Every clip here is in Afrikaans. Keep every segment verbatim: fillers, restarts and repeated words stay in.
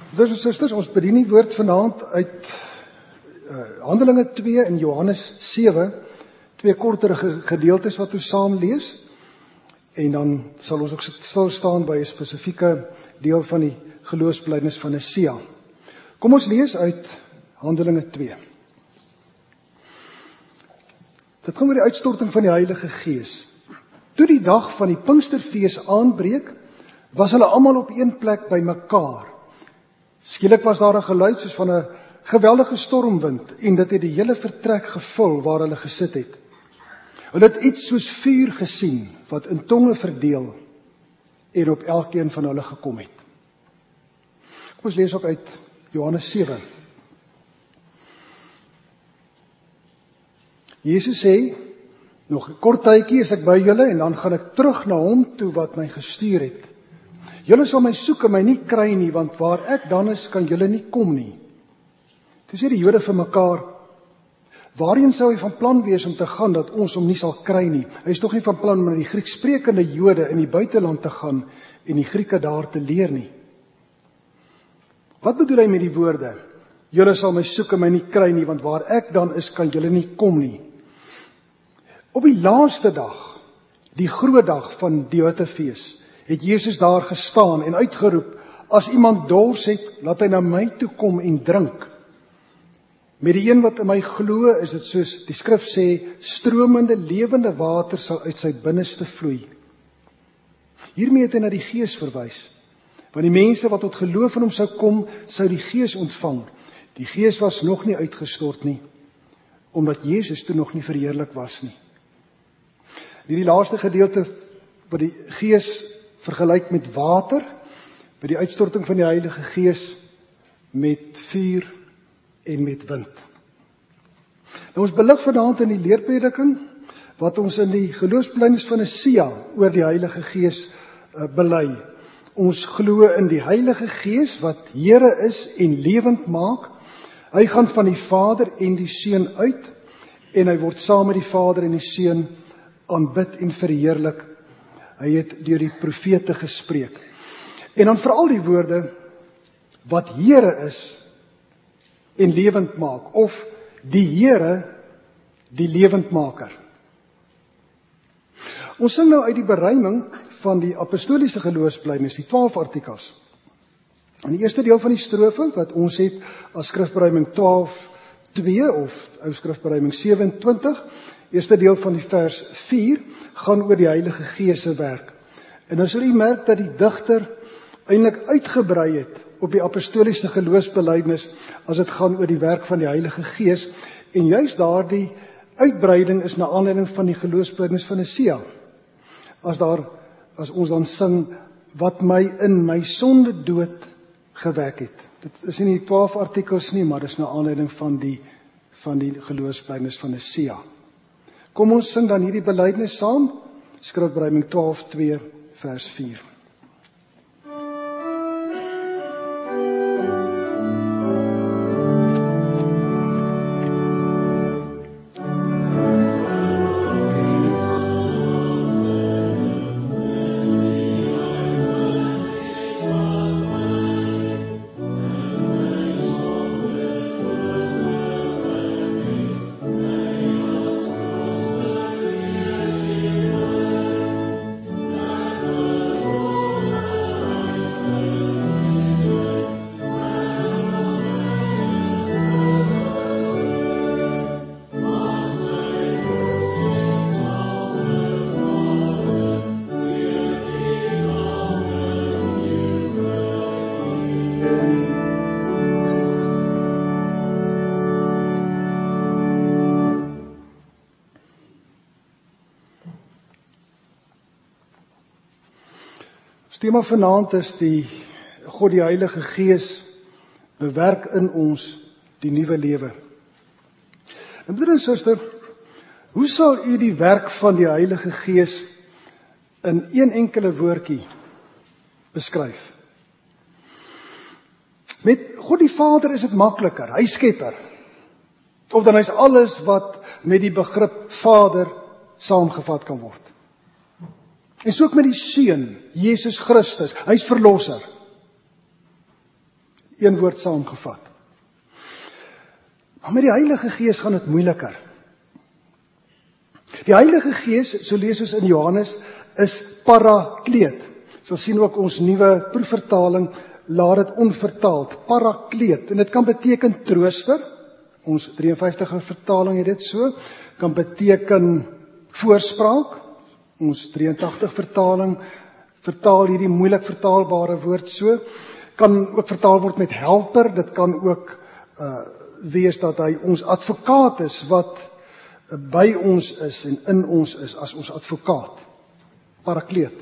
Broers en susters, ons bedien die woord vanaand uit uh, Handelinge twee en Johannes sewe, twee kortere gedeeltes wat ons saam lees, en dan sal ons ook stil staan by 'n spesifieke deel van die geloofsbelijdenis van Nicea. Kom ons lees uit Handelinge twee. Dit gaan oor die uitstorting van die Heilige Gees. Toe die dag van die Pinksterfees aanbreek, was hulle almal op een plek by mekaar. Skielik was daar 'n geluid soos van 'n geweldige stormwind, en dit het die hele vertrek gevul waar hulle gesit het. Hulle het iets soos vuur gesien, wat in tonge verdeel, en op elkeen van hulle gekom het. Kom ons lees ook uit Johannes sewe. Jesus sê, nog 'n kort tydjie is ek by julle, en dan gaan ek terug na hom toe wat my gestuur het. Julle sal my soek en my nie kry nie, want waar ek dan is, kan julle nie kom nie. Toe sê die Jode vir mekaar, waarheen sou hy van plan wees om te gaan, dat ons hom nie sal kry nie? Hy is tog nie van plan om na die Grieksprekende Jode in die buiteland te gaan, en die Grieke daar te leer nie. Wat bedoel hy met die woorde, julle sal my soek en my nie kry nie, want waar ek dan is, kan julle nie kom nie? Op die laaste dag, die groot dag van die Joodefees, het Jesus daar gestaan en uitgeroep, as iemand dors het, laat hy na my toe kom en drink. Met die een wat in my glo, is dit soos die skrif sê, stromende lewende water sal uit sy binneste vloei. Hiermee het hy na die Gees verwys, want die mense wat tot geloof in hom sou kom, sou die Gees ontvang. Die Gees was nog nie uitgestort nie, omdat Jesus toe nog nie verheerlik was nie. In die laaste gedeelte, wat die Gees vergelyk met water, by die uitstorting van die Heilige Gees met vuur en met wind. Nou ons belig vanaand in die leerprediking, wat ons in die geloofsbelijdenis van Nicea oor die Heilige Gees uh, bely. Ons glo in die Heilige Gees, wat Here is en lewend maak. Hy gaan van die Vader en die Seun uit, en hy word saam met die Vader en die Seun aanbid en verheerlik. Hy het deur die profete gespreek. En dan veral die woorde, wat Here is en lewend maak, of die Here, die lewendmaker. Ons sing nou uit die beruiming van die apostoliese geloofsbelijdenis, die twaalf artikels. In die eerste deel van die strofe, wat ons het as skrifberuiming twaalf twee, of ou skrifberuiming sewentwintig, eerste deel van die vers vier, gaan oor die Heilige Gees se werk. En dan sal u merk dat die digter eintlik uitgebrei het op die apostoliese geloofsbelijdenis, as dit gaan oor die werk van die Heilige Gees, en juist daardie uitbreiding is na aanleiding van die geloofsbelijdenis van Nicea. As daar, as ons dan sing, wat my in my sonde dood gewek het. Dit is nie die twaalf artikels nie, maar dit is na aanleiding van die, van die geloofsbelijdenis van Nicea. Kom ons sing dan hierdie belijdenis saam, skrifberuiming twaalf twee vers vier. Het thema vanaand is die God die Heilige Gees bewerk in ons die nuwe lewe. En broer en suster, hoe sal u die werk van die Heilige Gees in een enkele woordjie beskryf? Met God die Vader is dit makliker, hy skepper. Of dan is alles wat met die begrip Vader saamgevat kan word. En so ook met die Seun, Jesus Christus, hy is verlosser. Een woord saamgevat. Maar met die Heilige Gees gaan dit moeiliker. Die Heilige Gees, so lees ons in Johannes, is parakleet. So sien ook ons nuwe proefvertaling, laat dit onvertaald, parakleet. En dit kan beteken trooster, ons drieënvyftige vertaling het dit so, kan beteken voorspraak, ons drieëntagtig vertaling, vertaal hierdie moeilik vertaalbare woord so, kan ook vertaal word met helper, dit kan ook uh, wees dat hy ons advokaat is, wat by ons is en in ons is as ons advokaat, parakleet.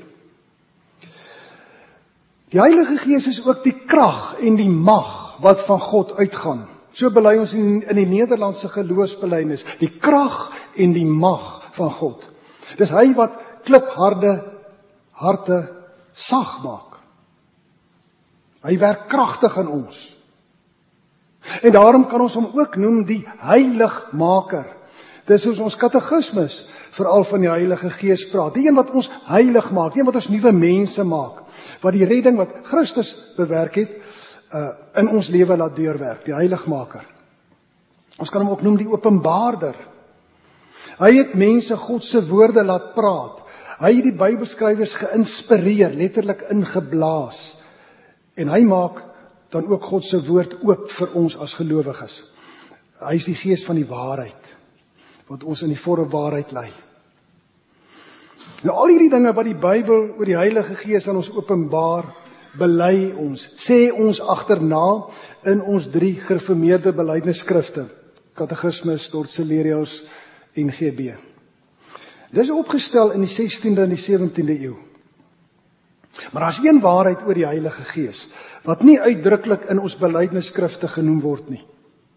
Die Heilige Gees is ook die krag en die mag wat van God uitgaan. So bely ons in, in die Nederlandse geloofsbelydenis, die krag en die mag van God. Dis hy wat klipharde harte sag maak. Hy werk kragtig in ons. En daarom kan ons hom ook noem die heiligmaker. Dis soos ons katekismes veral van die Heilige Gees praat. Die een wat ons heilig maak, die een wat ons nuwe mense maak, wat die redding wat Christus bewerk het, uh, in ons lewe laat deurwerk, die heiligmaker. Ons kan hom ook noem die openbaarder. Hy het mense God se woorde laat praat. Hy het die Bybelskrywers geïnspireer, letterlik ingeblaas. En hy maak dan ook God se woord oop vir ons as gelowiges. Hy is die Gees van die waarheid, wat ons in die volle waarheid lei. Nou al hierdie dinge wat die Bybel oor die Heilige Gees aan ons openbaar, bely ons, sê ons agterna in ons drie gereformeerde belydenisskrifte, Katekismes, Tortellerius en G B. Dit is opgestel in die sestiende en die sewentiende eeu. Maar daar is een waarheid oor die Heilige Gees, wat nie uitdruklik in ons belydenisskrifte genoem word nie.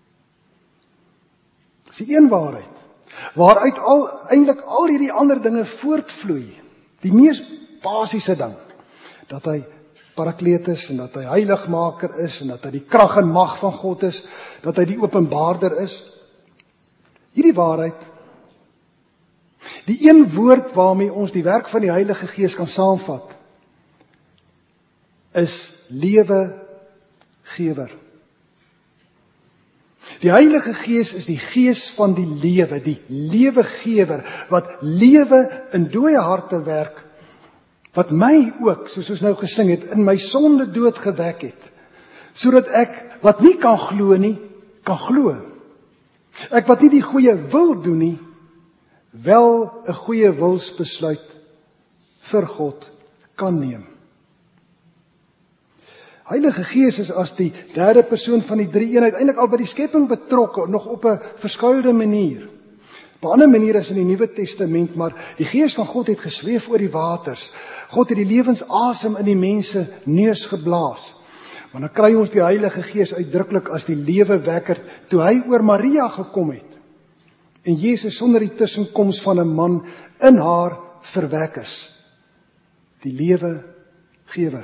Dis die een waarheid, waaruit al, eintlik al hierdie ander dinge voortvloei. Die mees basiese ding, dat hy parakleet is, en dat hy heiligmaker is, en dat hy die krag en mag van God is, dat hy die openbaarder is. Hierdie waarheid, die een woord waarmee ons die werk van die Heilige Gees kan saamvat, is lewegewer. Die Heilige Gees is die Gees van die lewe, die lewegewer, wat lewe in dooie harte werk, wat my ook, soos ons nou gesing het, in my sonde dood gewek het, sodat ek, wat nie kan glo nie, kan glo. Ek wat nie die goeie wil doen nie, wel 'n goeie wilsbesluit vir God kan neem. Heilige Gees is as die derde persoon van die drie eenheid eintlik al by die skepping betrokke, nog op 'n verskuilde manier. Op 'n ander manier as in die Nuwe Testament, maar die Gees van God het gesweef oor die waters. God het die lewensasem in die mense neus geblaas. Maar dan kry ons die Heilige Gees uitdruklik as die lewewekker toe hy oor Maria gekom het. En Jesus sonder die tussenkoms van 'n man in haar verwek is. Die lewegewer.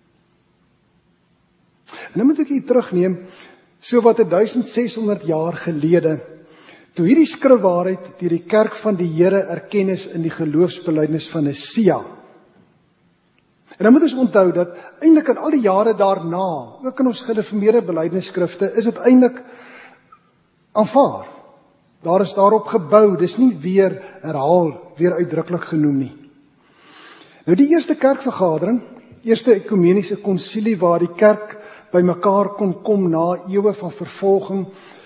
En nou moet ek hier terugneem, so wat duisend ses honderd jaar gelede, toe hierdie skrifwaarheid deur die kerk van die Here erken is in die geloofsbelydenis van Nicea. En dan moet ons onthou dat eintlik in al die jare daarna, ook in ons gereformeerde belydenisskrifte, is dit eintlik aanvaar. Daar is daarop gebou, dis nie weer herhaal, weer uitdruklik genoem nie. Nou die eerste kerkvergadering, eerste ekumeniese konsilie waar die kerk by mekaar kon kom na eeue van vervolging,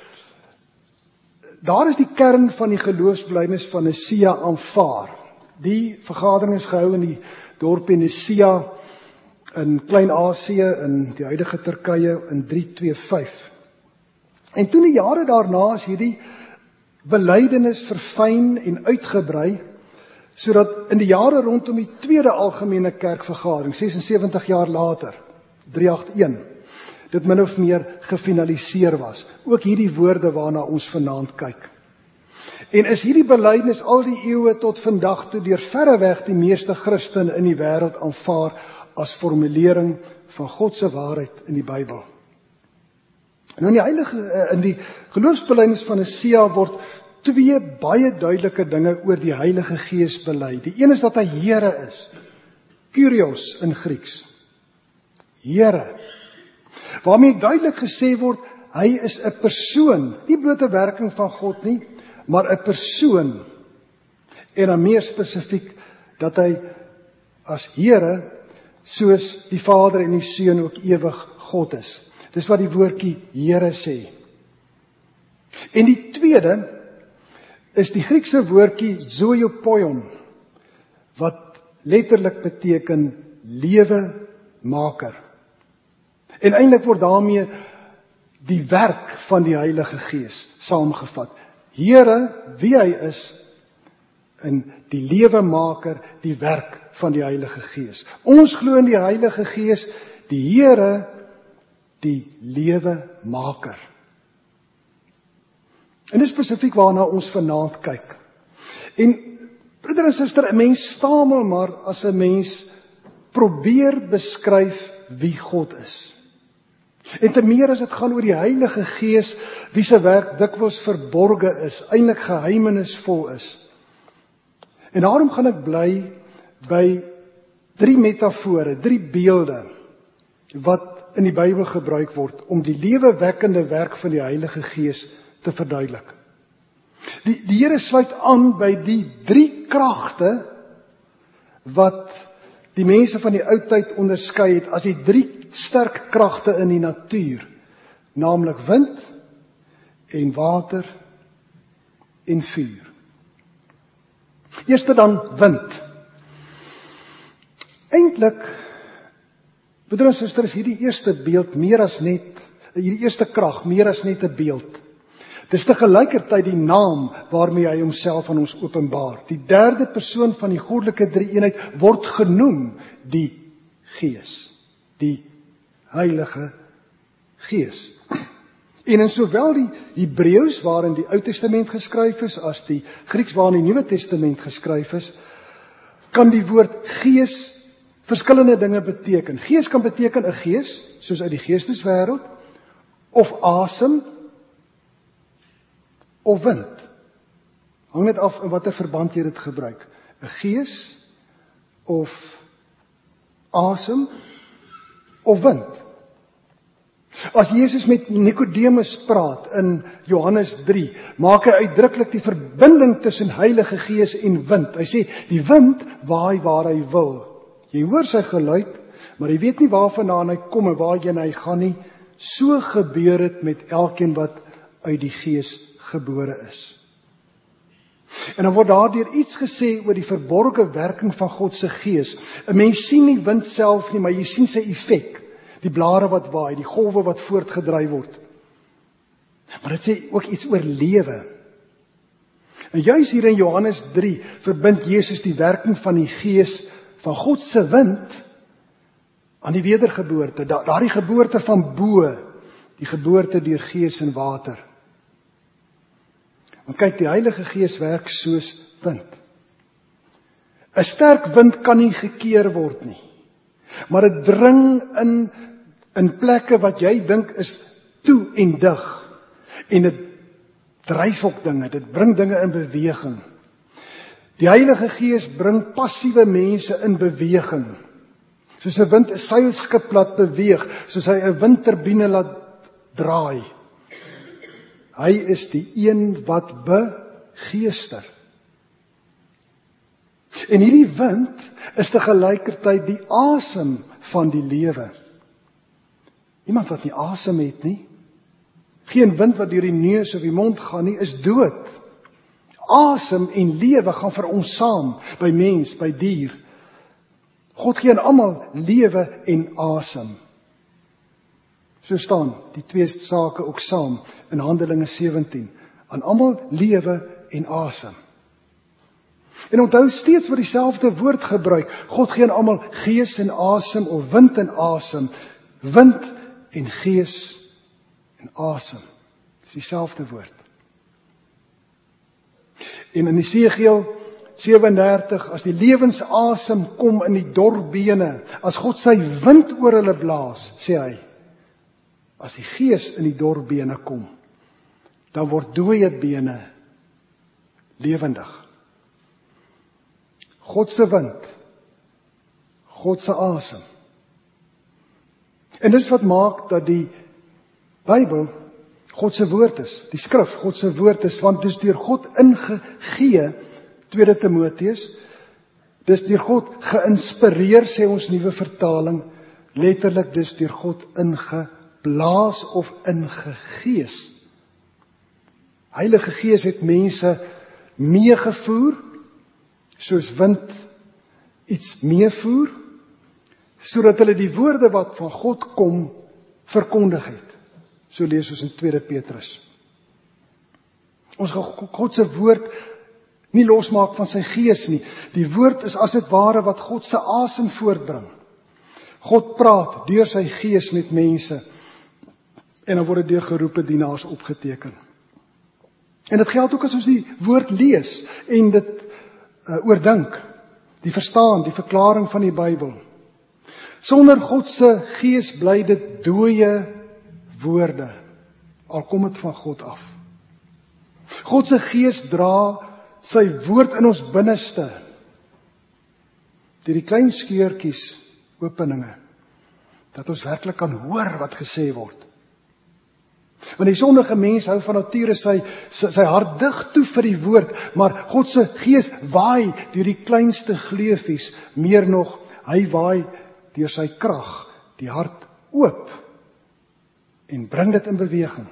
daar is die kern van die geloofsbelydenis van Nicea aanvaar. Die vergadering is gehou in die dorpie Nicea in Klein-Asië, in die huidige Turkye, in drie twee vyf. En toe die jare daarna is hierdie belydenis verfyn en uitgebrei, sodat in die jare rondom die tweede algemene kerkvergadering, sesensewentig jaar later, drie agt een, dit min of meer gefinaliseer was. Ook hierdie woorde waarna ons vanaand kyk. En is hierdie belydenis al die eeue tot vandag toe deur verreweg die meeste Christene in die wêreld aanvaar as formulering van God se waarheid in die Bybel. Nou in die heilige in die geloofsbelydenis van Nicea word twee baie duidelike dinge oor die Heilige Gees bely. Die een is dat hy Here is. Kyrios in Grieks. Here. Waarmee duidelik gesê word, hy is 'n persoon, nie bloot 'n werking van God nie, maar 'n persoon. En dan meer spesifiek, dat hy as Here, soos die Vader en die Seun ook ewig God is. Dis wat die woordjie Here sê. En die tweede, is die Griekse woordjie zoiopoion, wat letterlik beteken lewe maker. En eintlik word daarmee die werk van die Heilige Gees saamgevat. Here, wie hy is, en die lewe maker, die werk van die Heilige Gees. Ons glo in die Heilige Gees, die Here, die lewe maker. En dis spesifiek waarna ons vanaand kyk. En broeder en suster, 'n mens stamel maar as 'n mens probeer beskryf wie God is. En te meer as dit gaan oor die Heilige Gees, wie se werk dikwels verborge is, eintlik geheimenisvol is. En daarom gaan ek bly by drie metafore, drie beelde, wat in die Bybel gebruik word, om die lewewekkende werk van die Heilige Gees te verduidelik. Die, die Here sluit aan by die drie kragte, wat die mense van die ou tyd onderskei het, as die drie sterk kragte in die natuur, naamlik wind, en water, en vuur. Eerste dan wind. Eintlik, broeder en suster, is hierdie eerste beeld meer as net, hierdie eerste krag meer as net 'n beeld. Dis te gelykertyd die naam waarmee hy homself aan ons openbaar. Die derde persoon van die goddelike drie-eenheid word genoem die Gees, die Heilige Gees. En in sowel die Hebreëus waarin die Ou Testament geskryf is, as die Grieks waarin die Nuwe Testament geskryf is, kan die woord Gees verskillende dinge beteken. Gees kan beteken 'n gees, soos uit die geesteswêreld, of asem, of wind. Hang net af in watter verband jy dit gebruik. 'n Gees, of asem, of wind. As Jesus met Nikodemus praat in Johannes drie, maak hy uitdruklik die verbinding tussen Heilige Gees en wind. Hy sê, die wind waai waar hy wil. Jy hoor sy geluid, maar jy weet nie waarvandaan hy kom en waarheen hy gaan nie. So gebeur dit met elkeen wat uit die Gees gebore is. En dan word daardeur iets gesê oor die verborgde werking van God se Gees. 'n Mens sien nie wind self nie, maar jy sien sy effek. Die blare wat waai, die golwe wat voortgedryf word. Maar dit sê ook iets oor lewe. En juis hier in Johannes drie verbind Jesus die werking van die Gees van God se wind aan die wedergeboorte, da, daardie geboorte van bo, die geboorte deur Gees en water. Want kyk, die Heilige Gees werk soos wind. 'n Sterk wind kan nie gekeer word nie, maar dit dring in in plekke wat jy dink is toe en dig, en dit dryf ook dinge, dit bring dinge in beweging. Die Heilige Gees bring passiewe mense in beweging, soos 'n wind 'n seilskip laat beweeg, soos hy 'n windturbine laat draai. Hy is die een wat begeester. En hierdie wind is te gelykertyd die asem van die lewe. Iemand wat nie asem het nie, geen wind wat deur die neus of die mond gaan nie, is dood. Asem en lewe gaan vir ons saam, by mens, by dier. God gee aan almal lewe en asem. So staan die twee sake ook saam in Handelinge sewentien. Aan almal lewe en asem. En onthou, steeds word dieselfde woord gebruik. God gee aan almal gees en asem, of wind en asem. Wind en gees en asem. Dis dieselfde woord. En in Esegiel sewendertig, as die lewensasem kom in die dor bene, as God sy wind oor hulle blaas, sê hy, as die gees in die dor bene kom, dan word dooie bene lewendig. God se wind, God se asem. En dis wat maak dat die Bybel God se woord is, die skrif God se woord is, want dis deur God ingegee, tweede Timoteus, dis deur God geïnspireer, sê ons nuwe vertaling, letterlik dis deur God ingeblaas of ingegees. Heilige Gees het mense meegevoer, soos wind iets meevoer, sodat hulle die woorde wat van God kom, verkondig het. So lees ons in tweede Petrus. Ons gaan God se woord nie losmaak van sy gees nie. Die woord is as dit ware wat God se asem voortbring. God praat deur sy gees met mense, en dan word dit deur geroepe dienaars opgeteken. En dit geld ook as ons die woord lees, en dit uh, oordink, die verstaan, die verklaring van die Bybel. Sonder God se gees bly dit dooie woorde, al kom dit van God af. God se gees dra sy woord in ons binneste, deur die klein skeurtjies, openinge, dat ons werklik kan hoor wat gesê word. Want die sondige mens hou van nature sy, sy, sy hart dig toe vir die woord, maar God se gees waai deur die kleinste gleufies, meer nog, hy waai deur sy krag die hart oop, en bring dit in beweging.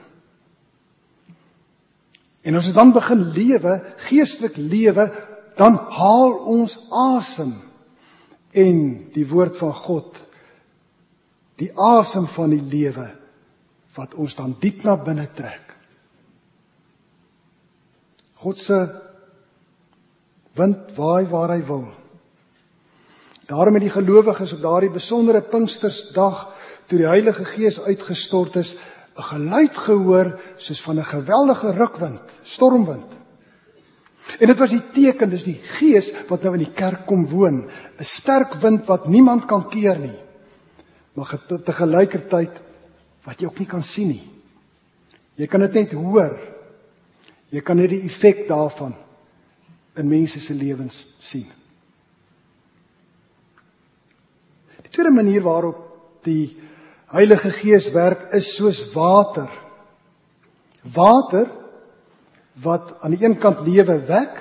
En as ons dan begin lewe, geestelik lewe, dan haal ons asem. En die woord van God, die asem van die lewe, wat ons dan diep na binne trek. God se wind waai waar hy wil. Daarom het die gelowiges op daardie besondere Pinkstersdag, toe die Heilige Gees uitgestort is, 'n geluid gehoor soos van 'n geweldige rukwind, stormwind. En dit was die teken, dis die Gees wat nou in die kerk kom woon, 'n sterk wind wat niemand kan keer nie, maar tegelykertyd wat jy ook nie kan sien nie. Jy kan dit net hoor, jy kan net die effek daarvan in mense se lewens sien. Die tweede manier waarop die Heilige Gees werk is soos water. Water wat aan die een kant lewe wek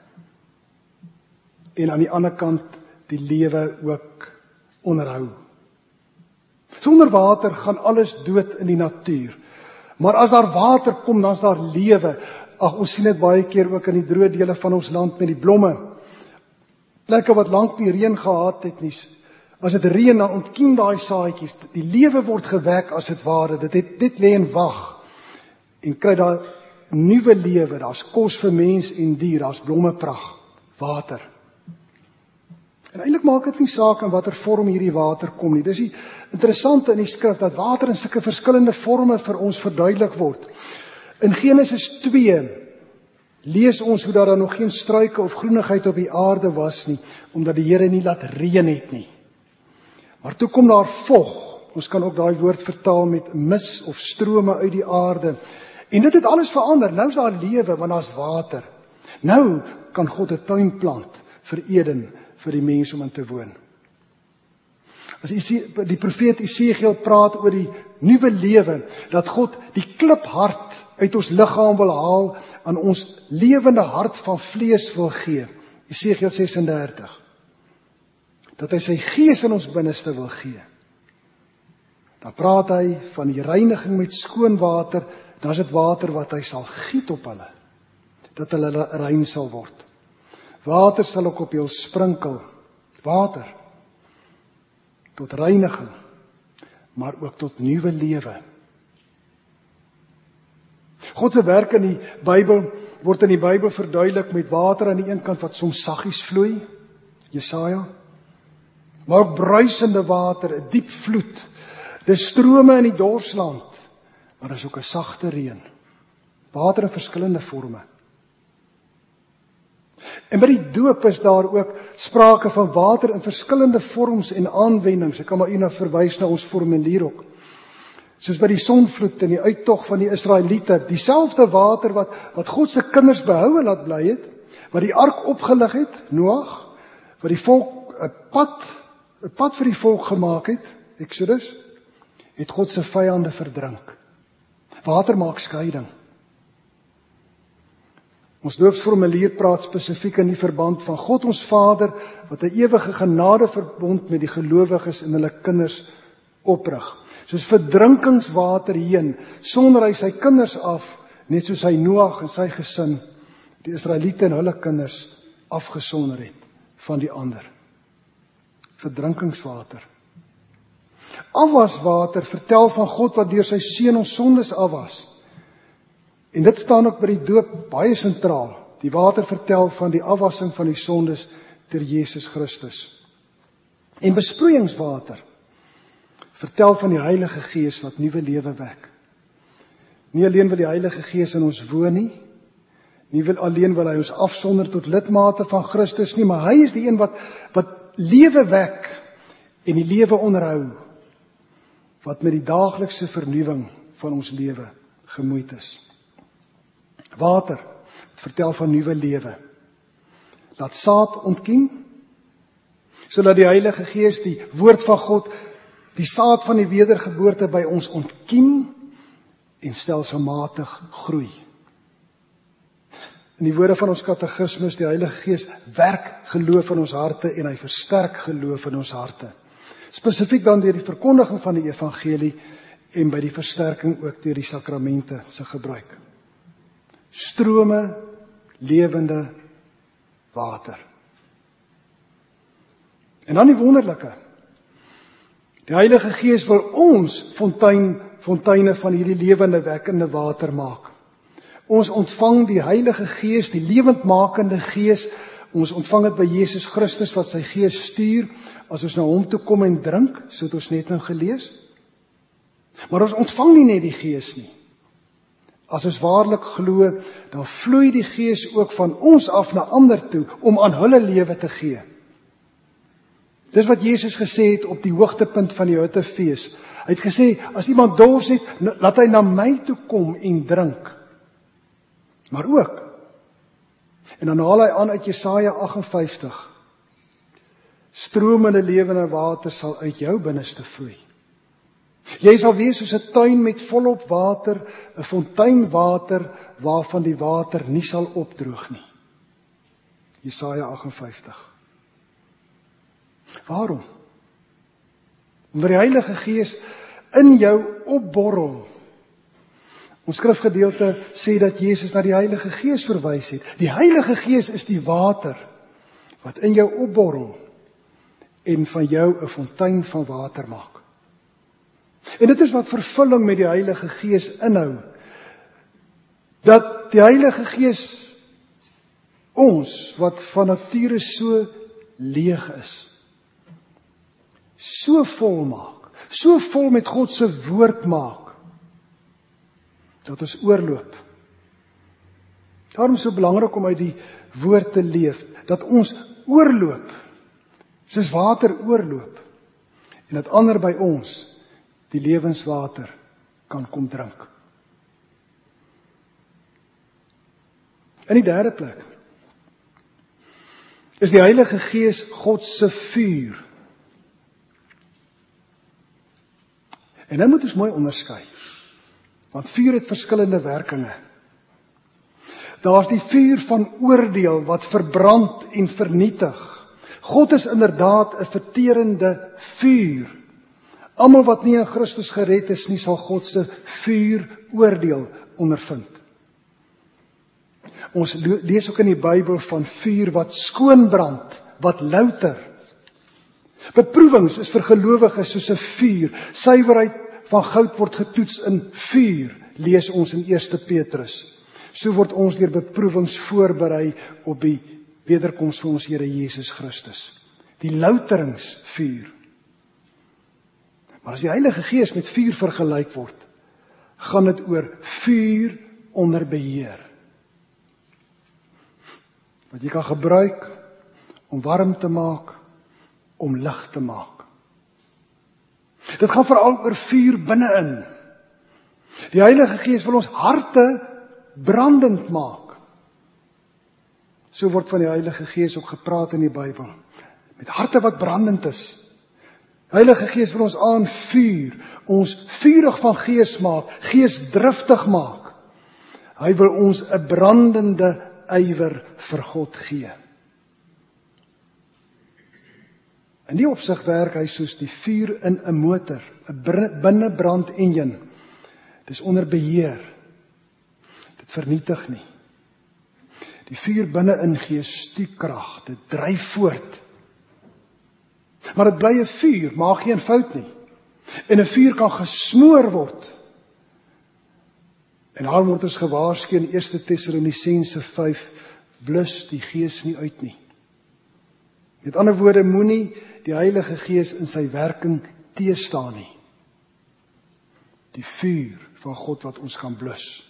en aan die ander kant die lewe ook onderhou. Sonder water gaan alles dood in die natuur. Maar as daar water kom, dan is daar lewe. Ag, ons sien dit baie keer ook in die droë dele van ons land met die blomme. Plekke wat lank nie reën gehad het nie. As dit reën, dan ontkiem daai saadjies. Die lewe word gewek as dit ware. Dit het dit lê en wag. En kry daar nuwe lewe. Daar's kos vir mens en dier. Daar's blommepragt, water. En eintlik maak dit nie saak in watter vorm hierdie water kom nie. Dis die interessante in die skrif dat water in sulke verskillende forme vir ons verduidelik word. In Genesis twee lees ons hoe daar dan nog geen struike of groenigheid op die aarde was nie, omdat die Here nie laat reën het nie. Maar toe kom daar vog. Ons kan ook daai woord vertaal met mis of strome uit die aarde. En dit het alles verander. Nou is daar lewe, want daar's water. Nou kan God 'n tuin plant vir Eden, vir die mens om in te woon. As die profeet Esegiel praat oor die nuwe lewe, dat God die kliphart uit ons liggaam wil haal, aan ons lewende hart van vlees wil gee. Esegiel ses en dertig. Dat hy sy gees in ons binneste wil gee. Dan praat hy van die reiniging met skoon water, dan is dit water wat hy sal giet op hulle, dat hulle rein sal word. Water sal ook op jou sprinkel, water, tot reiniging, maar ook tot nuwe lewe. God se werk in die Bybel, word in die Bybel verduidelik met water aan die een kant wat soms saggies vloei, Jesaja, maar ook bruisende water, 'n diep vloed, dis strome in die dorsland, maar daar is ook 'n sagte reën, water in verskillende forme. En by die doop is daar ook sprake van water in verskillende vorms en aanwendings. Ek kan maar u na verwys na ons formulier ook. Soos by die sonvloed en die uittog van die Israeliete, dieselfde water wat, wat God se kinders behoue laat bly het, wat die ark opgelig het, Noag, wat die volk 'n pad, 'n pad vir die volk gemaak het, Exodus, het God se vyande verdrink. Water maak skeiding. Ons doopsformulier praat spesifiek in die verband van God ons Vader, wat 'n ewige genadeverbond met die gelowiges en hulle kinders oprig. Soos verdrinkingswater heen, sonder hy sy kinders af, net soos hy Noag en sy gesin, die Israeliete en hulle kinders, afgesonder het van die ander. Verdrinkingswater. Afwaswater vertel van God wat deur sy seun ons sondes afwas. En dit staan ook by die doop baie sentraal. Die water vertel van die afwassing van die sondes deur Jesus Christus. En besproeiingswater vertel van die Heilige Gees wat nuwe lewe wek. Nie alleen wil die Heilige Gees in ons woon nie, nie wil alleen wil hy ons afsonder tot lidmate van Christus nie, maar hy is die een wat, wat lewe wek en die lewe onderhou, wat met die daaglikse vernuwing van ons lewe gemoeid is. Water, het vertel van nuwe lewe. Laat saad ontkiem, sodat die Heilige Gees, die woord van God, die saad van die wedergeboorte by ons ontkiem en stelselmatig groei. In die woorde van ons katekismus, die Heilige Gees werk geloof in ons harte en hy versterk geloof in ons harte. Spesifiek dan deur die verkondiging van die evangelie en by die versterking ook deur die sakramente se gebruik. Strome lewende water. En dan die wonderlike. Die Heilige Gees wil ons fontein, fonteine van hierdie lewende wekkende water maak. Ons ontvang die Heilige Gees, die lewendmakende Gees. Ons ontvang dit by Jesus Christus wat sy Gees stuur as ons na hom toe kom en drink, so het ons net nou gelees. Maar ons ontvang nie net die Gees nie. As ons waarlik glo, dan vloei die Gees ook van ons af na ander toe om aan hulle lewe te gee. Dis wat Jesus gesê het op die hoogtepunt van die Hittefees. Hy het gesê, as iemand dors het, laat hy na my toe kom en drink. Maar ook, en dan haal hy aan uit Jesaja agt en vyftig, stromende lewende water sal uit jou binneste vloei. Jy sal wees soos 'n tuin met volop water, 'n fontein water, waarvan die water nie sal opdroog nie. Jesaja agt en vyftig. Waarom? Omdat die Heilige Gees in jou opborrel. Ons skrifgedeelte sê dat Jesus na die Heilige Gees verwys het. Die Heilige Gees is die water wat in jou opborrel en van jou 'n fontein van water maak. En dit is wat vervulling met die Heilige Gees inhou. Dat die Heilige Gees ons, wat van nature so leeg is, so vol maak, so vol met God se woord maak, dat ons oorloop. Daarom is so belangrik om uit die woord te leef, dat ons oorloop, soos water oorloop, en dat ander by ons die lewenswater kan kom drink. In die derde plek is die Heilige Gees God se vuur. En nou moet ons mooi onderskei, want vuur het verskillende werkinge. Daar is die vuur van oordeel wat verbrand en vernietig. God is inderdaad 'n verterende vuur. Almal wat nie in Christus gered is nie, sal God se vuur oordeel ondervind. Ons lees ook in die Bybel van vuur wat skoon brand, wat louter. Beproewings is vir gelowiges soos 'n vuur. Suiwerheid van goud word getoets in vuur, lees ons in Eerste Petrus. So word ons deur beproewings voorberei op die wederkoms van ons Here Jesus Christus. Die louteringsvuur. Maar as die Heilige Gees met vuur vergelyk word, gaan dit oor vuur onder beheer. Wat jy kan gebruik om warm te maak, om lig te maak. Dit gaan veral oor vuur binne-in. Die Heilige Gees wil ons harte brandend maak. So word van die Heilige Gees ook gepraat in die Bybel. Met harte wat brandend is. Heilige Gees wil ons aanvuur, ons vurig van gees maak, geesdriftig maak. Hy wil ons 'n brandende ywer vir God gee. In die opsig werk hy soos die vuur in 'n motor, 'n binnebrand enjin. Dis onder beheer. Dit vernietig nie. Die vuur binne-in gee stuurkrag, dit dryf voort. Maar dit bly 'n vuur, maak geen fout nie. En 'n vuur kan gesmoor word. En daar word ons gewaarsku in Eerste Tessalonisense vyf, blus die Gees nie uit nie. Met ander woorde, moenie die Heilige Gees in sy werking teestaan nie. Die vuur van God wat ons kan blus.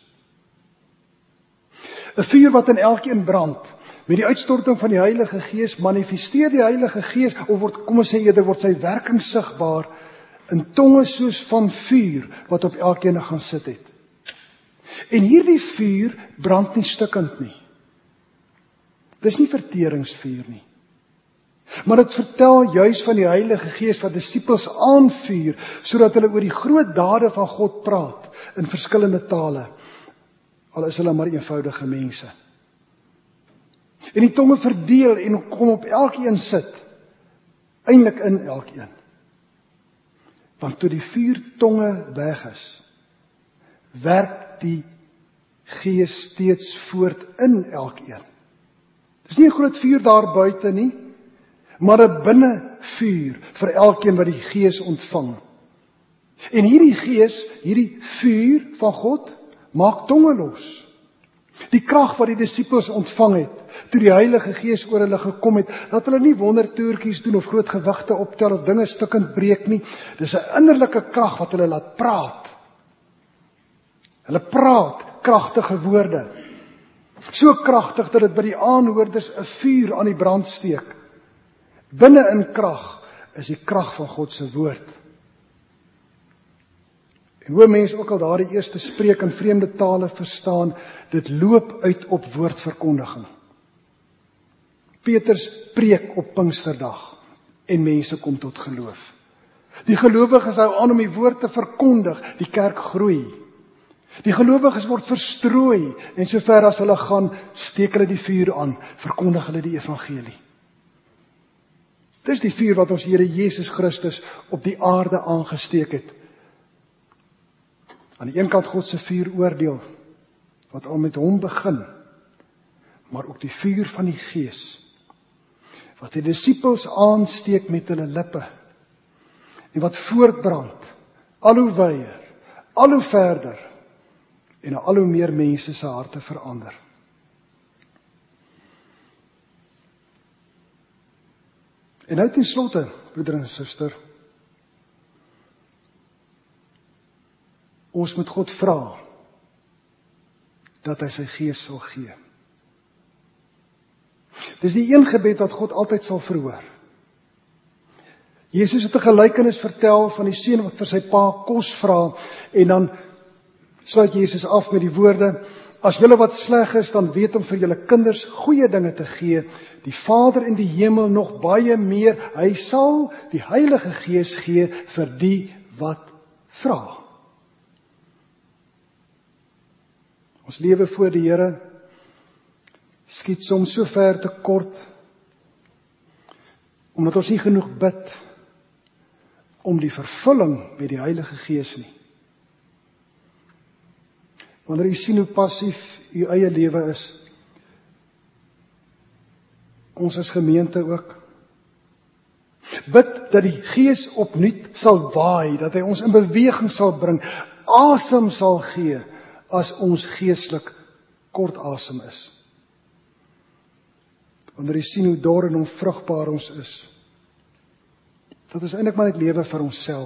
'n Vuur wat in elkeen brand. Met die uitstorting van die Heilige Gees manifesteer die Heilige Gees, of word, kom ons sê eerder, word sy werking sigbaar in tonge soos van vuur wat op elkeen gaan sit het. En hierdie vuur brand nie stikkend nie. Dis nie verteringsvuur nie. Maar dit vertel juis van die Heilige Gees wat disippels aanvuur, sodat hulle oor die groot dade van God praat, in verskillende tale, al is hulle maar eenvoudige mense. En die tonge verdeel en kom op elkeen sit, eintlik in elkeen. Want toe die vier tonge weg is, werk die Gees steeds voort in elkeen. Dis nie 'n groot vuur daar buite nie, maar 'n binne vuur vir elkeen wat die Gees ontvang. En hierdie Gees, hierdie vuur van God, maak tonge los. Die krag wat die disippels ontvang het, toe die Heilige Gees oor hulle gekom het, dat hulle nie wondertoertjies doen of groot gewigte optel of dinge stukkend breek nie. Dis 'n innerlike krag wat hulle laat praat. Hulle praat kragtige woorde. So kragtig dat dit by die aanhoorders 'n vuur aan die brand steek. Binne in krag is die krag van God se woord. En hoe mense ook al daardie eerste spreek in vreemde tale verstaan, dit loop uit op woordverkondiging. Petrus preek op Pinksterdag en mense kom tot geloof. Die gelowiges hou aan om die woord te verkondig, die kerk groei. Die gelowiges word verstrooi en sover as hulle gaan, steek hulle die vuur aan, verkondig hulle die evangelie. Dis die vuur wat ons Here Jesus Christus op die aarde aangesteek het. Aan die een kant God se vuur oordeel, wat al met hom begin, maar ook die vuur van die Gees, wat die disippels aansteek met hulle lippe, en wat voortbrand, al hoe wyer, al hoe verder, en al hoe meer mense se harte verander. En nou ten slotte, broeder en suster, ons moet God vra dat hy sy Gees sal gee. Dis die een gebed wat God altyd sal verhoor. Jesus het 'n gelykenis vertel van die seun wat vir sy pa kos vra, en dan sluit Jesus af met die woorde: as julle wat sleg is, dan weet om vir julle kinders goeie dinge te gee, die Vader in die hemel nog baie meer, hy sal die Heilige Gees gee vir die wat vra. Ons lewe voor die Here skiet soms so ver te kort, omdat ons nie genoeg bid om die vervulling met die Heilige Gees nie. Wanneer u sien hoe passief u eie lewe is, ons as gemeente ook, bid dat die Gees opnuut sal waai, dat hy ons in beweging sal bring, asem sal gee, as ons geestelik kort asem is. Wanneer jy sien hoe dor en onvrugbaar ons is, dat is eintlik maar net lewe vir onsself.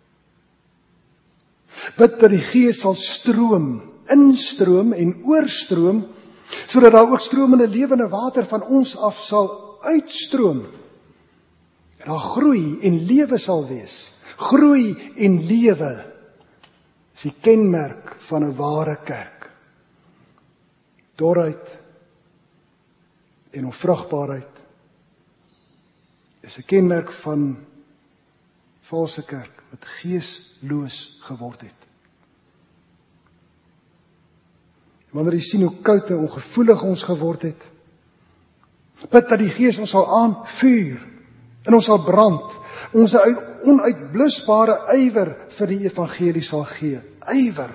Bid dat die Gees sal stroom, instroom en oorstroom, sodat daar ook stromende lewende water van ons af sal uitstroom. En daar groei en lewe sal wees. Groei en lewe is die kenmerk van 'n ware kerk. Dorheid en onvrugbaarheid is 'n kenmerk van valse kerk wat geesloos geword het. En wanneer jy sien hoe koud en ongevoelig ons geword het, bid dat die Gees ons sal aanvuur en ons sal brand, ons 'n onuitblusbare ywer vir die evangelie sal gee. Ywer.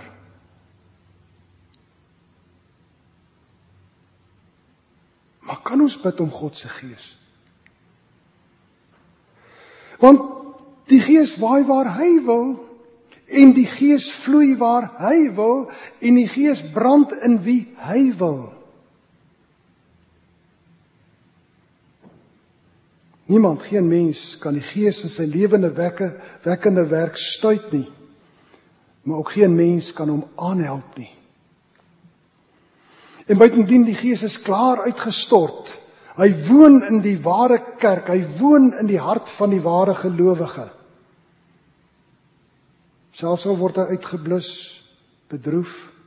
Maar kan ons bid om God se Gees? Want die Gees waai waar hy wil, en die Gees vloei waar hy wil, en die Gees brand in wie hy wil. Niemand, geen mens, kan die Gees in sy lewende wekke, wekkende werk stuit nie, maar ook geen mens kan hom aanhelp nie. En buitendien, die Gees is klaar uitgestort. Hy woon in die ware kerk, hy woon in die hart van die ware gelowige. Selfs al word hy uitgeblus, bedroef.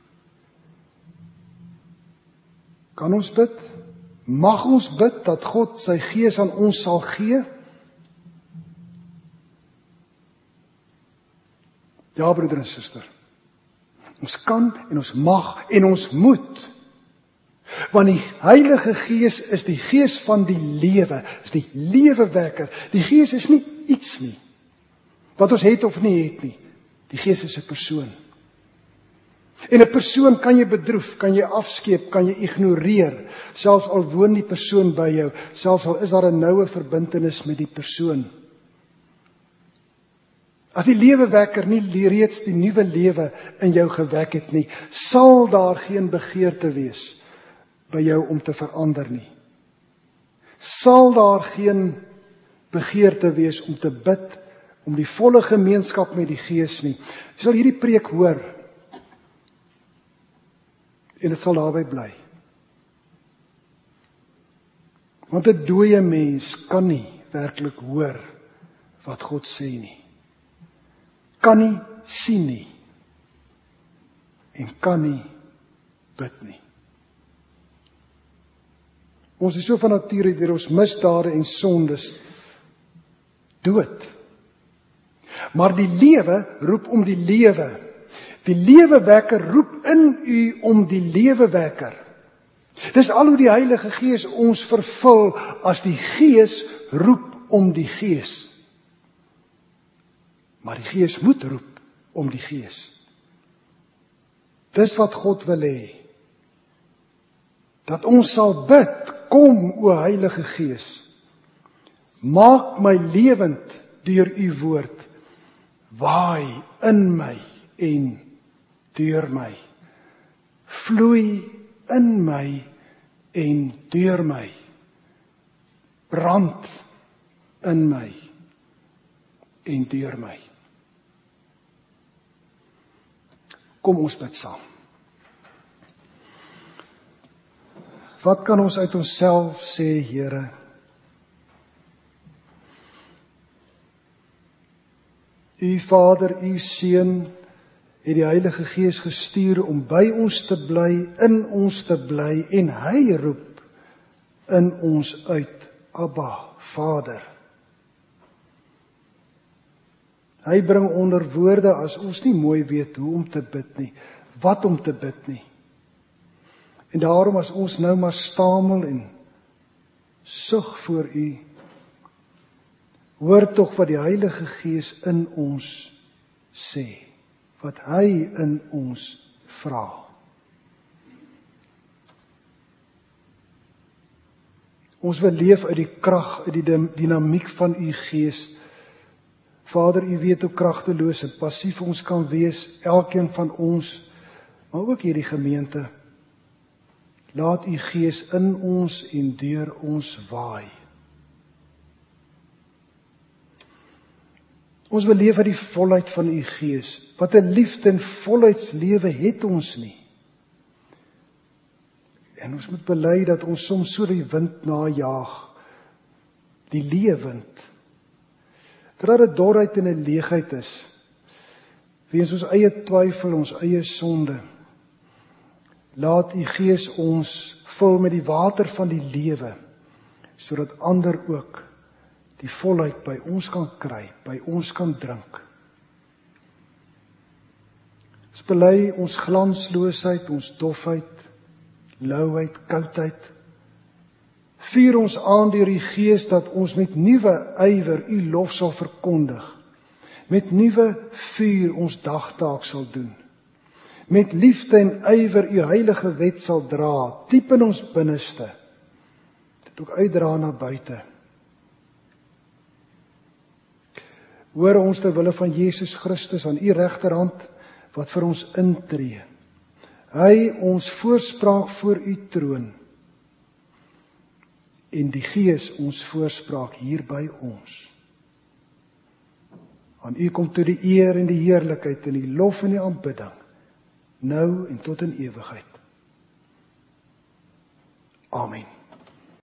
Kan ons bid? Mag ons bid dat God sy Gees aan ons sal gee? Ja, broeder en suster. Ons kan en ons mag en ons moet. Want die Heilige Gees is die Gees van die lewe, is die lewewekker. Die Gees is nie iets nie, wat ons het of nie het nie. Die Gees is 'n persoon. En 'n persoon kan jy bedroef, kan jy afskeep, kan jy ignoreer, selfs al woon die persoon by jou, selfs al is daar 'n noue verbintenis met die persoon. As die lewewekker nie reeds die nuwe lewe in jou gewek het nie, sal daar geen begeerte wees by jou om te verander nie. Sal daar geen begeerte wees om te bid, om die volle gemeenskap met die Gees nie. Jy sal hierdie preek hoor, en dit sal daarby bly. Want 'n dooie mens kan nie werklik hoor wat God sê nie. Kan nie sien nie. En kan nie bid nie. Ons is so van nature deur ons misdade en sondes dood. Maar die lewe roep om die lewe. Die lewewekker roep in u om die lewewekker. Dis al hoe die Heilige Gees ons vervul, as die Gees roep om die Gees. Maar die Gees moet roep om die Gees. Dis wat God wil hê. Dat ons sal bid, kom o Heilige Gees. Maak my lewend deur u woord. Waai in my en deur my. Vloei in my en deur my. Brand in my en deur my. Kom ons bid saam. Wat kan ons uit onsself sê, Here? U Vader, u Seun het die Heilige Gees gestuur om by ons te bly, in ons te bly, en hy roep in ons uit, Abba, Vader. Hy bring onder woorde as ons nie mooi weet hoe om te bid nie, wat om te bid nie. En daarom as ons nou maar stamel en sug voor u, hoor tog wat die Heilige Gees in ons sê, wat hy in ons vra. Ons wil leef uit die krag, uit die dinamiek van u Gees. Vader, u weet hoe kragteloos en passief ons kan wees, elkeen van ons, maar ook hierdie gemeente. Laat u Gees in ons en deur ons waai. Ons wil leef uit die volheid van u Gees. Wat 'n liefde en volheidslewe het ons nie. En ons moet bely dat ons soms so die wind najaag, die leewind, dat dit dorheid en 'n leegheid is, weens ons eie twyfel, ons eie sonde. Laat u Gees ons vul met die water van die lewe, sodat ander ook die volheid by ons kan kry, by ons kan drink. Ons bely ons glansloosheid, ons dofheid, lauwheid, koudheid. Vier ons aan deur die Gees dat ons met nuwe ywer u lof sal verkondig. Met nuwe vuur ons dagtaak sal doen. Met liefde en ywer u heilige wet sal dra, diep in ons binneste. Dit ook uitdra na buite. Hoor ons ter wille van Jesus Christus aan u regterhand, wat vir ons intree. Hy ons voorspraak voor u troon. En die Gees ons voorspraak hier by ons. Aan u kom toe die eer en die heerlikheid en die lof en die aanbidding, nou en tot in ewigheid. Amen.